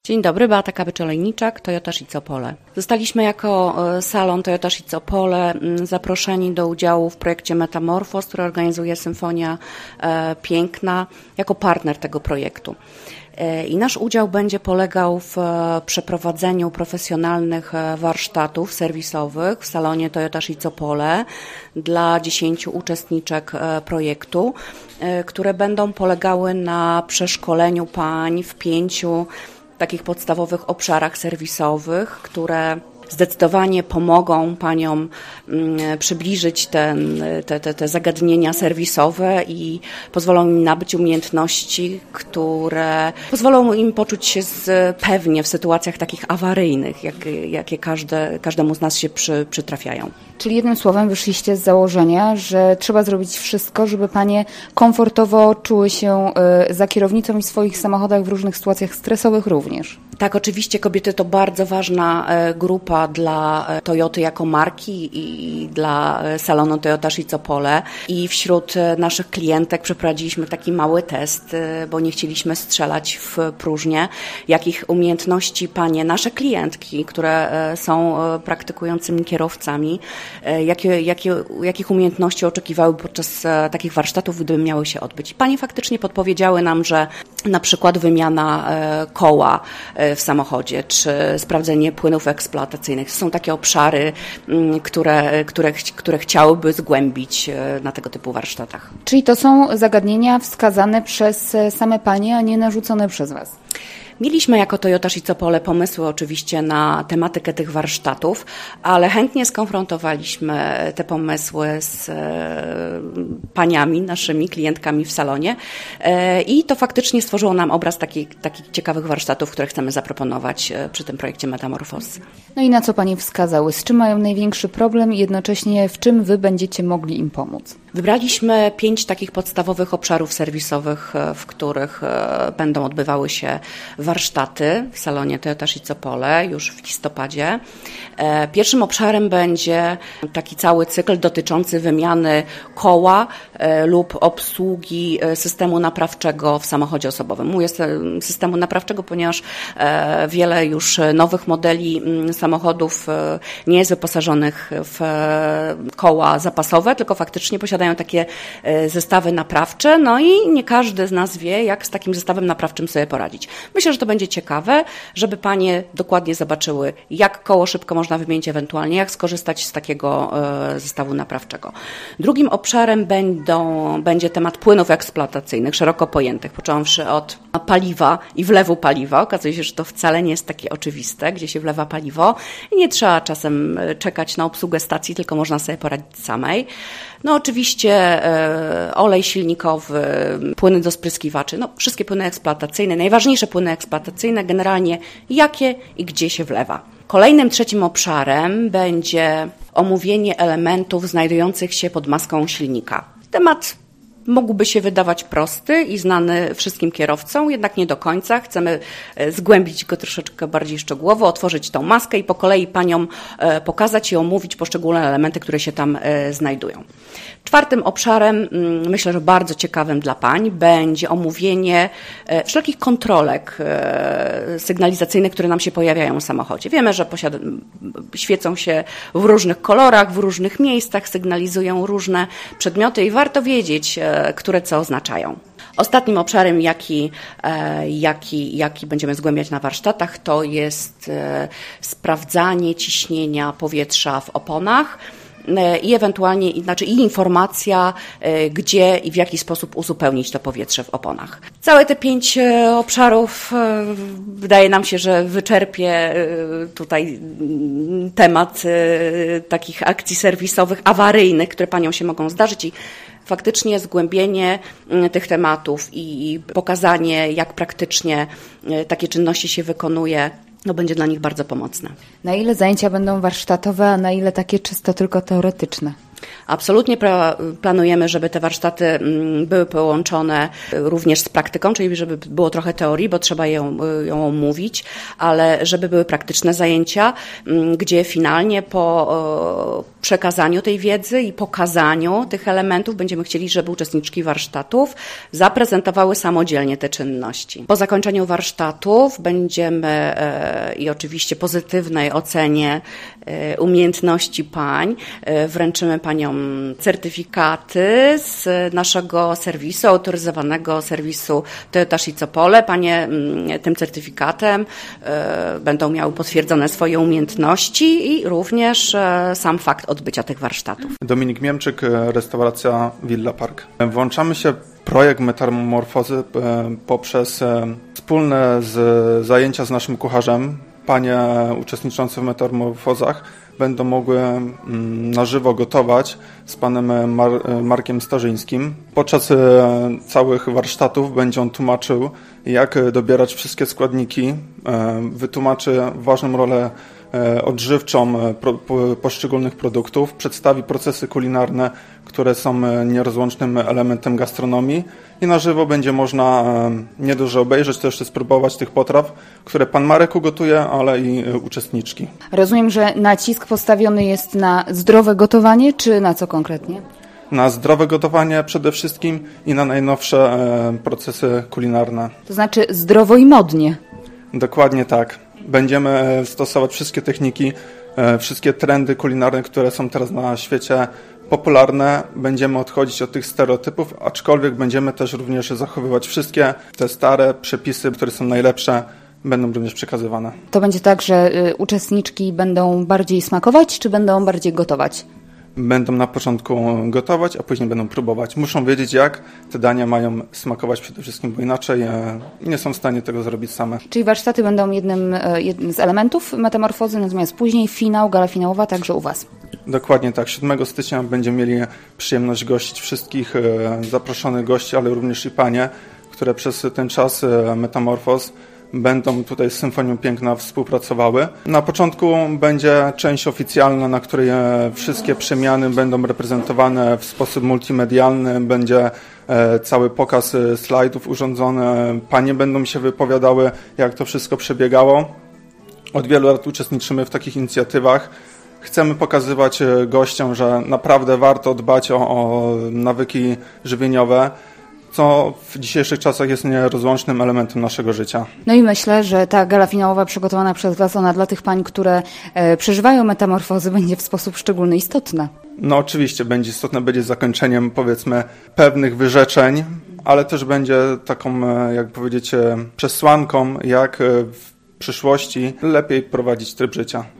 Dzień dobry, Beata Kabycz-Olejniczak, Toyota Shiz Opole. Zostaliśmy jako salon Toyota Shiz Opole zaproszeni do udziału w projekcie Metamorfos, który organizuje Symfonia Piękna, jako partner tego projektu. I nasz udział będzie polegał w przeprowadzeniu profesjonalnych warsztatów serwisowych w salonie Toyota Shiz Opole dla 10 uczestniczek projektu, które będą polegały na przeszkoleniu pań w 5 takich podstawowych obszarach serwisowych, które zdecydowanie pomogą paniom przybliżyć te zagadnienia serwisowe i pozwolą im nabyć umiejętności, które pozwolą im poczuć się pewnie w sytuacjach takich awaryjnych, jakie każdemu z nas się przytrafiają. Czyli jednym słowem wyszliście z założenia, że trzeba zrobić wszystko, żeby panie komfortowo czuły się za kierownicą i w swoich samochodach w różnych sytuacjach stresowych również. Tak, oczywiście kobiety to bardzo ważna grupa dla Toyoty jako marki i dla salonu Toyota Shiz Opole. I wśród naszych klientek przeprowadziliśmy taki mały test, bo nie chcieliśmy strzelać w próżnię, jakich umiejętności panie, nasze klientki, które są praktykującymi kierowcami, jakich umiejętności oczekiwały podczas takich warsztatów, gdyby miały się odbyć. I panie faktycznie podpowiedziały nam, że na przykład wymiana koła w samochodzie, czy sprawdzenie płynów eksploatacyjnych. Są takie obszary, które chciałyby zgłębić na tego typu warsztatach. Czyli to są zagadnienia wskazane przez same panie, a nie narzucone przez was? Mieliśmy jako Toyota Shiz Opole pomysły oczywiście na tematykę tych warsztatów, ale chętnie skonfrontowaliśmy te pomysły z paniami, naszymi klientkami w salonie i to faktycznie stworzyło nam obraz takich ciekawych warsztatów, które chcemy zaproponować przy tym projekcie Metamorfos. No i na co panie wskazały? Z czym mają największy problem i jednocześnie w czym wy będziecie mogli im pomóc? Wybraliśmy 5 takich podstawowych obszarów serwisowych, w których będą odbywały się warsztaty w salonie Toyota Shiz Opole już w listopadzie. Pierwszym obszarem będzie taki cały cykl dotyczący wymiany koła lub obsługi systemu naprawczego w samochodzie osobowym. Mówię systemu naprawczego, ponieważ wiele już nowych modeli samochodów nie jest wyposażonych w koła zapasowe, tylko faktycznie posiadają takie zestawy naprawcze, no i nie każdy z nas wie, jak z takim zestawem naprawczym sobie poradzić. Myślę, że to będzie ciekawe, żeby panie dokładnie zobaczyły, jak koło szybko można wymienić, ewentualnie jak skorzystać z takiego zestawu naprawczego. Drugim obszarem będzie temat płynów eksploatacyjnych, szeroko pojętych, począwszy od paliwa i wlewu paliwa. Okazuje się, że to wcale nie jest takie oczywiste, gdzie się wlewa paliwo i nie trzeba czasem czekać na obsługę stacji, tylko można sobie poradzić samej. No oczywiście olej silnikowy, płyny do spryskiwaczy, no wszystkie płyny eksploatacyjne, najważniejsze płyny eksploatacyjne, generalnie jakie i gdzie się wlewa. Kolejnym, trzecim obszarem będzie omówienie elementów znajdujących się pod maską silnika. Temat mógłby się wydawać prosty i znany wszystkim kierowcom, jednak nie do końca. Chcemy zgłębić go troszeczkę bardziej szczegółowo, otworzyć tą maskę i po kolei paniom pokazać i omówić poszczególne elementy, które się tam znajdują. Czwartym obszarem, myślę, że bardzo ciekawym dla pań, będzie omówienie wszelkich kontrolek sygnalizacyjnych, które nam się pojawiają w samochodzie. Wiemy, że świecą się w różnych kolorach, w różnych miejscach, sygnalizują różne przedmioty i warto wiedzieć, które co oznaczają. Ostatnim obszarem, jaki będziemy zgłębiać na warsztatach, to jest sprawdzanie ciśnienia powietrza w oponach i ewentualnie, i informacja, gdzie i w jaki sposób uzupełnić to powietrze w oponach. Całe te 5 obszarów wydaje nam się, że wyczerpie tutaj temat takich akcji serwisowych, awaryjnych, które paniom się mogą zdarzyć i faktycznie zgłębienie tych tematów i pokazanie, jak praktycznie takie czynności się wykonuje, będzie dla nich bardzo pomocne. Na ile zajęcia będą warsztatowe, a na ile takie czysto tylko teoretyczne? Absolutnie planujemy, żeby te warsztaty były połączone również z praktyką, czyli żeby było trochę teorii, bo trzeba ją omówić, ale żeby były praktyczne zajęcia, gdzie finalnie po przekazaniu tej wiedzy i pokazaniu tych elementów będziemy chcieli, żeby uczestniczki warsztatów zaprezentowały samodzielnie te czynności. Po zakończeniu warsztatów będziemy i oczywiście pozytywnej ocenie umiejętności pań wręczymy paniom certyfikaty z naszego serwisu, autoryzowanego serwisu Toyota Szicopole. Panie tym certyfikatem będą miały potwierdzone swoje umiejętności i również sam fakt odbycia tych warsztatów. Dominik Miemczyk, restauracja Villa Park. Włączamy się w projekt metamorfozy poprzez wspólne zajęcia z naszym kucharzem. Panie uczestniczące w metamorfozach będą mogły na żywo gotować z panem Markiem Starzyńskim. Podczas całych warsztatów będzie on tłumaczył, jak dobierać wszystkie składniki, wytłumaczy ważną rolę odżywczą poszczególnych produktów, przedstawi procesy kulinarne, które są nierozłącznym elementem gastronomii i na żywo będzie można nie dość, że obejrzeć, to jeszcze spróbować tych potraw, które pan Marek ugotuje, ale i uczestniczki. Rozumiem, że nacisk postawiony jest na zdrowe gotowanie, czy na co konkretnie? Na zdrowe gotowanie przede wszystkim i na najnowsze procesy kulinarne. To znaczy zdrowo i modnie. Dokładnie tak. Będziemy stosować wszystkie techniki, wszystkie trendy kulinarne, które są teraz na świecie popularne. Będziemy odchodzić od tych stereotypów, aczkolwiek będziemy też również zachowywać wszystkie te stare przepisy, które są najlepsze, będą również przekazywane. To będzie tak, że uczestniczki będą bardziej smakować, czy będą bardziej gotować? Będą na początku gotować, a później będą próbować. Muszą wiedzieć, jak te dania mają smakować przede wszystkim, bo inaczej nie są w stanie tego zrobić same. Czyli warsztaty będą jednym z elementów metamorfozy, natomiast później finał, gala finałowa także u Was. Dokładnie tak. 7 stycznia będziemy mieli przyjemność gościć wszystkich zaproszonych gości, ale również i panie, które przez ten czas metamorfoz będą tutaj z Symfonią Piękna współpracowały. Na początku będzie część oficjalna, na której wszystkie przemiany będą reprezentowane w sposób multimedialny, będzie cały pokaz slajdów urządzony, panie będą się wypowiadały, jak to wszystko przebiegało. Od wielu lat uczestniczymy w takich inicjatywach. Chcemy pokazywać gościom, że naprawdę warto dbać o nawyki żywieniowe, co w dzisiejszych czasach jest nierozłącznym elementem naszego życia. No i myślę, że ta gala finałowa przygotowana przez Was, ona dla tych pań, które przeżywają metamorfozy, będzie w sposób szczególny istotna. No oczywiście będzie istotna, będzie zakończeniem powiedzmy pewnych wyrzeczeń, ale też będzie taką, jak powiedzieć, przesłanką, jak w przyszłości lepiej prowadzić tryb życia.